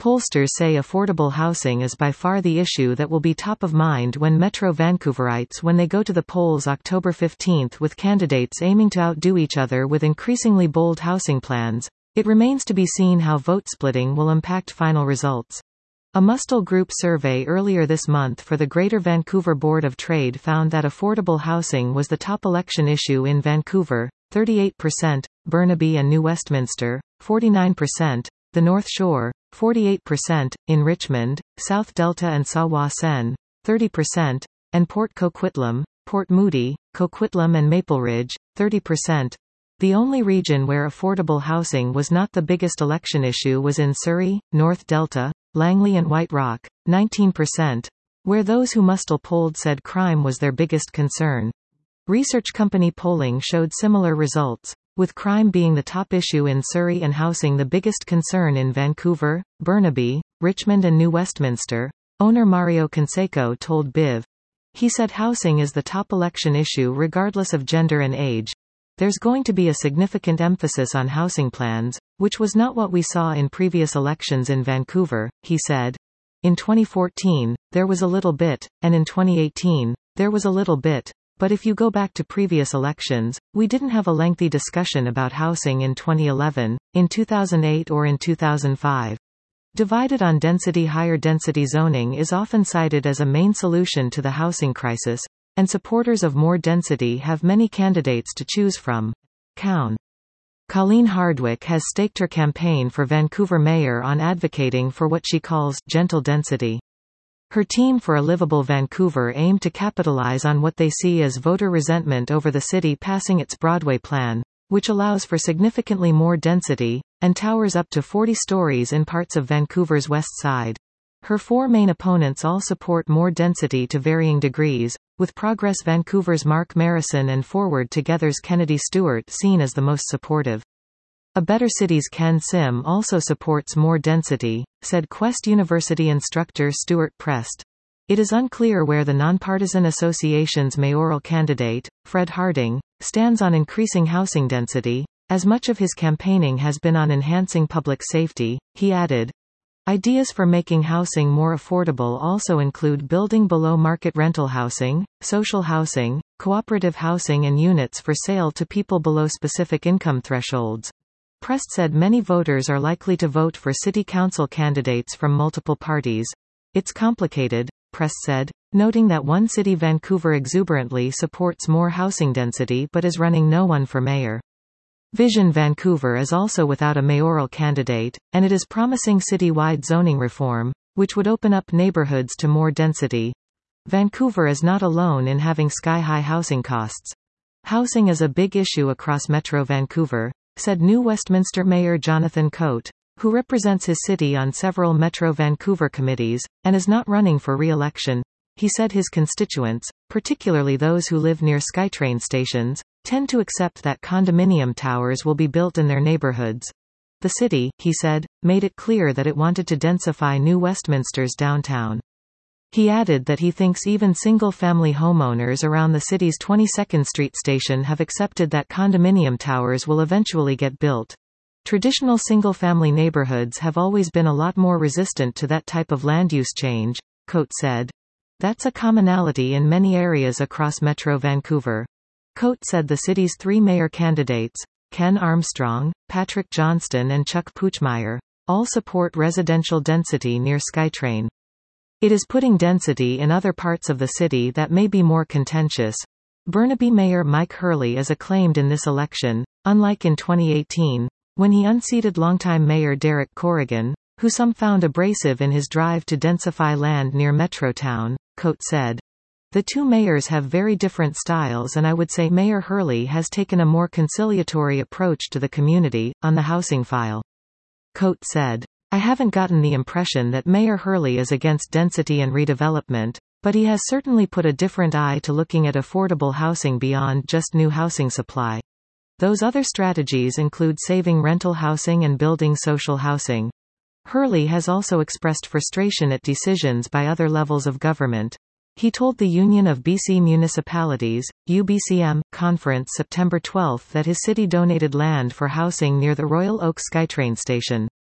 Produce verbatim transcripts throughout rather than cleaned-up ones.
Pollsters say affordable housing is by far the issue that will be top of mind when Metro Vancouverites when they go to the polls October fifteenth, with candidates aiming to outdo each other with increasingly bold housing plans. It remains to be seen how vote splitting will impact final results. A Mustel Group survey earlier this month for the Greater Vancouver Board of Trade found that affordable housing was the top election issue in Vancouver, thirty-eight percent, Burnaby and New Westminster, forty-nine percent, the North Shore, forty-eight percent, in Richmond, South Delta and Sawa-Sen, thirty percent, and Port Coquitlam, Port Moody, Coquitlam and Maple Ridge, thirty percent. The only region where affordable housing was not the biggest election issue was in Surrey, North Delta, Langley and White Rock, nineteen percent, where those who Mustel polled said crime was their biggest concern. Research company polling showed similar results, with crime being the top issue in Surrey and housing the biggest concern in Vancouver, Burnaby, Richmond and New Westminster. Owner Mario Canseco told B I V. He said housing is the top election issue regardless of gender and age. There's going to be a significant emphasis on housing plans, which was not what we saw in previous elections in Vancouver, he said. In twenty fourteen, there was a little bit, and in twenty eighteen, there was a little bit. But if you go back to previous elections, we didn't have a lengthy discussion about housing in twenty eleven, in two thousand eight or in two thousand five. Divided on density. Higher density zoning is often cited as a main solution to the housing crisis, and supporters of more density have many candidates to choose from. Cown. Colleen Hardwick has staked her campaign for Vancouver mayor on advocating for what she calls gentle density. Her team for a Livable Vancouver aim to capitalize on what they see as voter resentment over the city passing its Broadway plan, which allows for significantly more density, and towers up to forty stories in parts of Vancouver's west side. Her four main opponents all support more density to varying degrees, with Progress Vancouver's Mark Marison and Forward Together's Kennedy Stewart seen as the most supportive. A Better Cities Ken Sim also supports more density, said Quest University instructor Stuart Prest. It is unclear where the nonpartisan association's mayoral candidate, Fred Harding, stands on increasing housing density, as much of his campaigning has been on enhancing public safety, he added. Ideas for making housing more affordable also include building below-market rental housing, social housing, cooperative housing and units for sale to people below specific income thresholds. Prest said many voters are likely to vote for city council candidates from multiple parties. It's complicated, Prest said, noting that one city, Vancouver, exuberantly supports more housing density but is running no one for mayor. Vision Vancouver is also without a mayoral candidate, and it is promising city-wide zoning reform, which would open up neighborhoods to more density. Vancouver is not alone in having sky-high housing costs. Housing is a big issue across Metro Vancouver, said New Westminster Mayor Jonathan Coate, who represents his city on several Metro Vancouver committees, and is not running for re-election. He said his constituents, particularly those who live near SkyTrain stations, tend to accept that condominium towers will be built in their neighborhoods. The city, he said, made it clear that it wanted to densify New Westminster's downtown. He added that he thinks even single-family homeowners around the city's twenty-second Street station have accepted that condominium towers will eventually get built. Traditional single-family neighborhoods have always been a lot more resistant to that type of land use change, Coate said. That's a commonality in many areas across Metro Vancouver. Coate said the city's three mayor candidates, Ken Armstrong, Patrick Johnston and Chuck Puchmeyer, all support residential density near SkyTrain. It is putting density in other parts of the city that may be more contentious. Burnaby Mayor Mike Hurley is acclaimed in this election, unlike in twenty eighteen, when he unseated longtime Mayor Derek Corrigan, who some found abrasive in his drive to densify land near Metrotown, Coate said. The two mayors have very different styles, and I would say Mayor Hurley has taken a more conciliatory approach to the community, on the housing file. Coate said. I haven't gotten the impression that Mayor Hurley is against density and redevelopment, but he has certainly put a different eye to looking at affordable housing beyond just new housing supply. Those other strategies include saving rental housing and building social housing. Hurley has also expressed frustration at decisions by other levels of government. He told the Union of B C Municipalities, U B C M, conference September twelfth that his city donated land for housing near the Royal Oak SkyTrain station.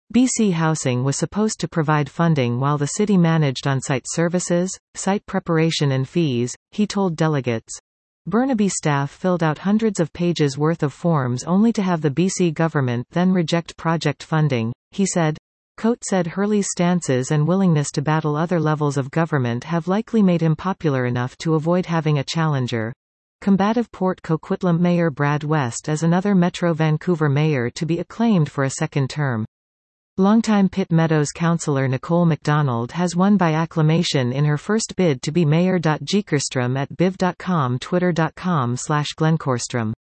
B C Housing was supposed to provide funding while the city managed on-site services, site preparation and fees, he told delegates. Burnaby staff filled out hundreds of pages worth of forms only to have the B C government then reject project funding, he said. Coate said Hurley's stances and willingness to battle other levels of government have likely made him popular enough to avoid having a challenger. Combative Port Coquitlam Mayor Brad West is another Metro Vancouver mayor to be acclaimed for a second term. Longtime Pitt Meadows councillor Nicole MacDonald has won by acclamation in her first bid to be mayor. Jekerstrom at biv dot com twitter dot com slash glencorstrom